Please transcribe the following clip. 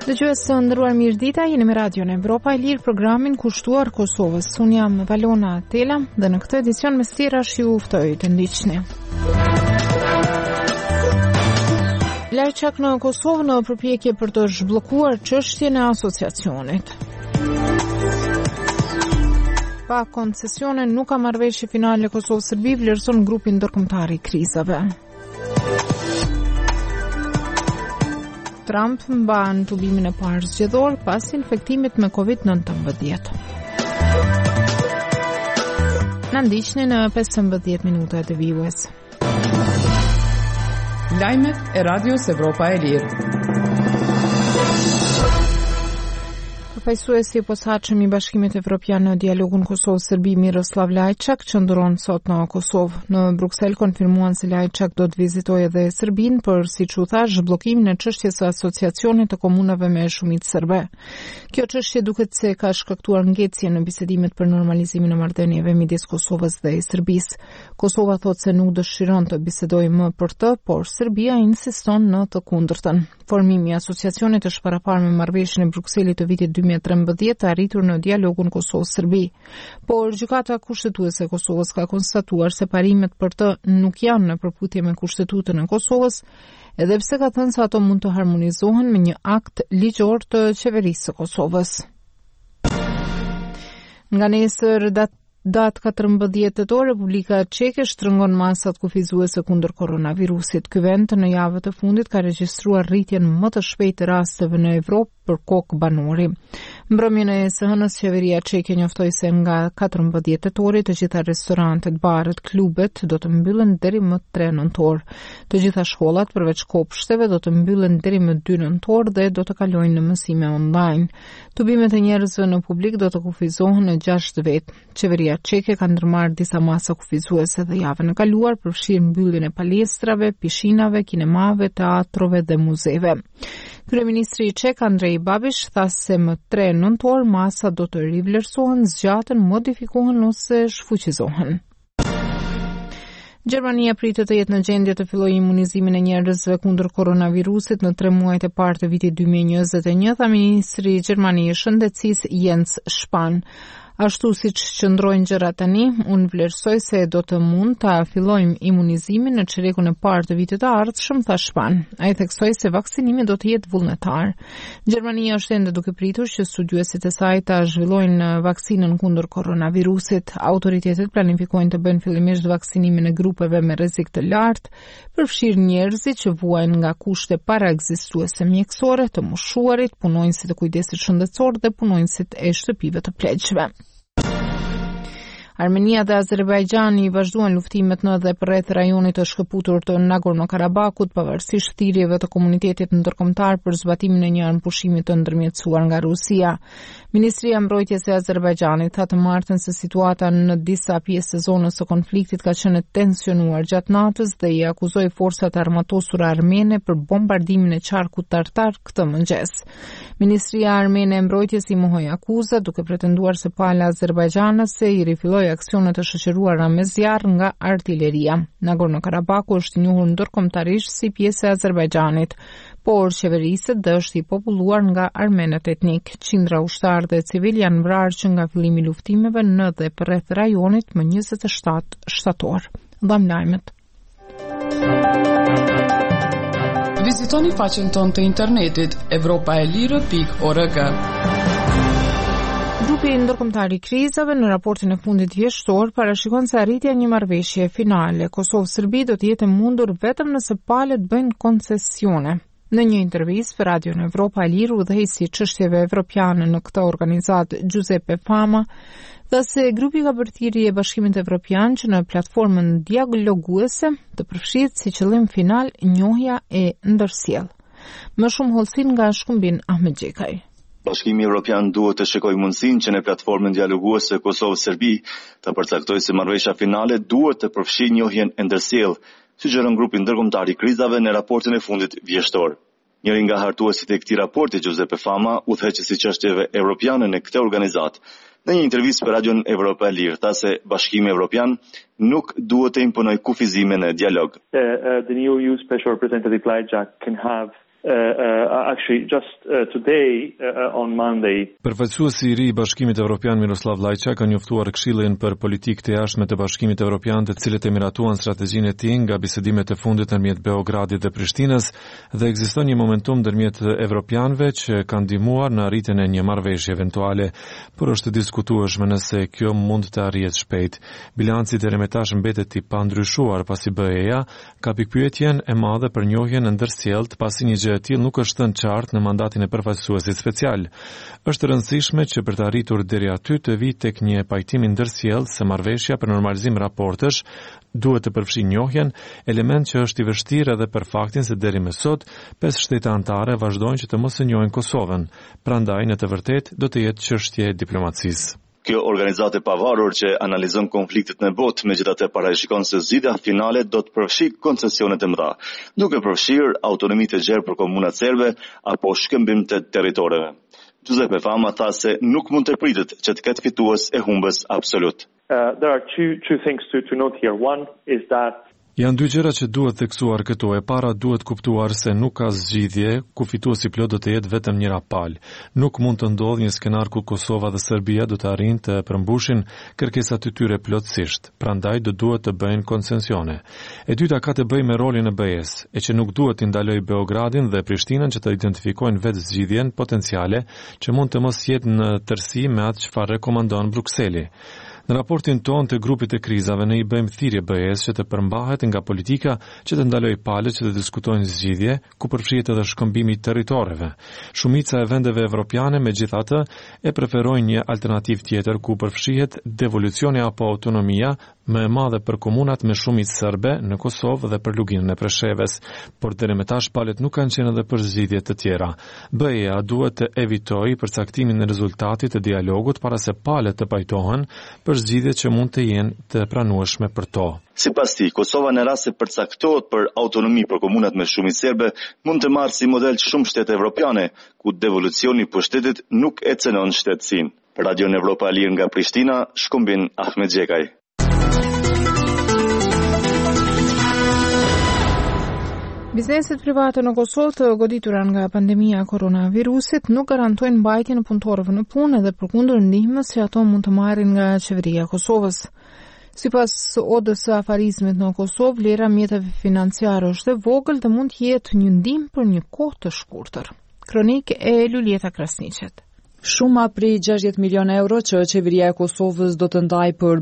Dëgjues të nderuar, mirëdita, jeni me Radion Evropa e Lirë, programin kushtuar Kosovës. Unë jam Valona Tela dhe në këtë edicion me stirash ju ftoj të ndiqni. Lajçak në Kosovë në përpjekje për të zhbllokuar çështjen e asociacionit. Pa koncesione nuk ka marrëveshje finale Kosovë-Serbi, vlerëson grupi ndërkombëtar i krizave. Trump mban tubimin e parë zgjedhor pas infektimit me COVID-19. Na ndiqni në 15 minuta të vijues. Lajmet e Radios Evropa e Lirë. Përfaqësuesi i posaçëm i Bashkimit Evropian në dialogun Kosovë-Serbi, Miroslav Lajçak, qëndron sot në Kosovë. Në Bruksel konfirmuan se Lajçak do të vizitojë edhe Serbinë për, siç u thash, zhbllokimin e çështjes së asociacionit të komunave me shumicë serbe. Kjo çështje duket se ka shkaktuar ngecje në bisedimet për normalizimin e marrëdhënieve midis Kosovës dhe Serbisë. Kosova thotë se nuk dëshiron të bisedojë më për të, por Serbia insiston në të kundërtën. Formimi i asociacionit është paraparë me marrëveshjen e Brukselit të vitit 2013 arritur në dialogun Kosovë-Serbi. Por gjykata kushtetuese e Kosovës ka konstatuar se parimet për të nuk janë në përputhje me Kushtetutën e Kosovës, edhe pse ka thënë se ato mund të harmonizohen me një akt ligjor të qeverisë së Kosovës. Nga nesër datë 14 tetor, Republika Çeke shtrëngon masat kufizuese kundër koronavirusit. Ky vend në javët e fundit ka regjistruar rritjen më të shpejtë të rasteve në Evropë për kokë banori. Mbrëmjen e së-hënës, qeveria çeke njoftoi se nga 14 tetorit të gjitha restorantet, baret, klubet do të mbyllen deri më 3 nëntor. Të gjitha shkollat përveç kopshteve do të mbyllen deri më 2 nëntor dhe do të kalojnë në mësime online. Tubimet e njerëzve në publik do të kufizohen në 6 vjet. Qeveria çeke ka ndërmarrë disa masa kufizuese dhe javën e kaluar përfshirë mbylljen e palestrave, pishinave, kinemave, teatrove dhe muzeve. Kryeministri çek Andrej Babiš tha se më 3 nëntor masa do të rivlerësohen, zgjaten, modifikohen ose shfuqizohen. Gjermania pritet të jetë në gjendje të fillojë imunizimin e njerëzve kundër koronavirusit në 3 muajt e parë të vitit 2021, tha ministri i Gjermanisë i Shëndetësisë Jens Spahn. Ashtu siç qëndrojnë gjërat tani, unë vlerësoj se do të mund ta fillojmë imunizimin në çerekun e parë të vitit të ardhshëm, tha Spahn. Ai theksoi se vaksinimi do të jetë vullnetar. Gjermania është ende duke pritur që studiuesit e saj ta zhvillojnë vaksinën kundër koronavirusit. Autoritetet planifikojnë të bëjnë fillimisht vaksinimin e grupeve me rrezik të lartë, përfshirë njerëzit që vuajnë nga kushte paraekzistuese mjekësore, të moshuarit, punonjësit e kujdesit shëndetësor dhe punonjësit e shtëpive të pleqshme. Armenia dhe Azerbajxhani vazhduan luftimet në dhe përreth rajonit të shkëputur të Nagorno-Karabakut, pavarësisht thirrjeve të komunitetit ndërkombëtar për zbatimin e një armpushimi të ndërmjetësuar nga Rusia. Ministria e Mbrojtjes e Azerbajxhanit tha të martën se situata në disa pjesë të zonës së konfliktit ka qenë tensionuar gjatë natës dhe i akuzoi forcat armatosura armene për bombardimin e qarkut tartar këtë mëngjes. Ministria armene e Mbrojtjes i mohoi akuzat, duke pretenduar se pala azerbajdxhanase i rifilloi aksionet të shoqëruara me zjarr nga artilleria. Nagorno-Karabaku është i njohur ndërkombëtarisht si pjesë e Azerbajxhanit, por qeveriset dhe është i populluar nga armenët etnik. Qindra ushtarë dhe civil janë vrarë që nga fillimi i luftimeve në dhe përreth rajonit më 27 shtator. Dham lajmet. Vizitoni faqen tonë të internetit evropaelire.org. Grupi ndërkombëtar i krizave në raportin e fundit vjeshtor parashikon se arritja e një marrëveshje finale Kosovë-Serbi do të jetë e mundur vetëm nëse palët bëjnë koncesione. Në një intervistë për Radion Evropa e Lirë, udhëheqësi i çështjeve evropiane në këtë organizatë Giuseppe Fama, tha se grupi ka bërë thirrje e Bashkimit Evropian që në platformën dialoguese të përfshihet si qëllim final njohja e ndërsjellë. Më shumë hollësin nga Shkumbin Ahmet Xhekaj. Bashkimi Evropian duhet të shikojë mundësinë që në platformën dialoguese Kosovë-Serbi të përcaktojë se marrëveshja finale duhet të përfshijë njohjen e ndërsjellë, sugjeron grupi ndërkombëtar i krizave në raportin e fundit vjeshtor. Njëri nga hartuesit e këtij raporti, Giuseppe Fama, udhëheqësi i çështjeve evropiane në këtë organizatë, në një intervistë për Radion Evropa e Lirë, tha se Bashkimi Evropian nuk duhet të imponojë kufizime në dialog. The new EU Special Representative Lajçak can have Actually, just today, on Monday. Përfaqësuesi I ri I Bashkimit Evropian Miroslav Lajçak ka njoftuar Këshillin për politikë të jashtme të Bashkimit Evropian, të cilët e miratuan strategjinë e tij nga bisedimet e fundit ndërmjet Beogradit dhe Prishtinës, dhe ekziston një momentum ndërmjet evropianëve që kanë ndihmuar në arritjen e një marrëveshje eventuale, por është diskutueshme nëse kjo mund të arrihet shpejt. Bilanci deri më tash mbetet I pandryshuar pasi BE-ja ka pikpyetjen e madhe për njohjen e ndërsjellët pasi një e tillë nuk është thënë qartë në mandatin e përfaqësuesit special. Është e rëndësishme që për të arritur deri aty të vi tek një pajtim I ndërsjellë se marrëveshja për normalizim raportesh duhet të përfshijë njohjen, element që është I vështirë edhe për faktin se deri më sot 5 shtete anëtare vazhdojnë që të mos e njohin Kosovën. Prandaj në të vërtetë do të jetë çështje diplomacisë. Kjo organizatë e pavarur që analizon konfliktet në botë, megjithatë parashikon se zgjidhja finale do të përfshijë koncesionet e mëdha, duke përfshirë autonomitë e gjerë për komunat serbe apo shkëmbim të territoreve. Giuseppe Fama tha se nuk mund të pritet që të ketë fitues e humbës absolut. There are two things to note here. One is that Janë dy gjëra që duhet theksuar këtu. E para duhet kuptuar se nuk ka zgjidhje ku fituesi plot do të jetë vetëm njëra palë. Nuk mund të ndodhë një skenar ku Kosova dhe Serbia do të arrijnë të përmbushin kërkesat e tyre plotësisht. Prandaj do duhet të bëjnë koncesione. E dyta ka të bëjë me rolin e BE-s, e që nuk duhet të ndalojë Beogradin dhe Prishtinën që të identifikojnë vetë zgjidhjen potenciale që mund të mos jetë në tërësi me atë çfarë rekomandon Brukseli. Në raportin ton të grupit e krizave ne I bëjmë thirrje BE-s që të përmbahet nga politika që të ndalojë palët që të diskutojnë zgjidhje ku përfshihet edhe shkëmbimi I territoreve. Shumica e vendeve evropiane megjithatë e preferojnë një alternativë tjetër ku përfshihet devolucioni apo autonomia më e madhe për komunat me shumicë serbe në Kosovë dhe për luginën e Preshevës, por deri më tash palët nuk kanë qenë edhe për zgjidhje të tjera. BE-ja duhet të evitojë përcaktimin e rezultatit të dialogut para se palët të pajtohen për zgjidhje që mund të jenë të pranueshme për to. Sipas tij, Kosova në rast se përcaktohet për autonomi për komunat me shumicë serbe, mund të marrë si model shumë shtete evropiane, ku devolucioni I pushtetit nuk e cënon shtetësinë. Për Radio Evropa e Lirë nga Prishtina, shkëmbin Ahmed Xhekaj. Bizneset private në Kosovë të goditura nga pandemia koronavirusit nuk garantojnë mbajtjen e punëtorëve në punë edhe përkundër ndihmës që ato mund të marrin nga qeveria e Kosovës. Sipas ODS Afarizmit në Kosovë, vlera mjeteve financiare është e vogël dhe mund të jetë një ndihmë për një kohë të shkurtër. Kronikë e Lulieta Krasniqet. Shuma prej 60 milion euro që qeveria e Kosovës do të ndajë për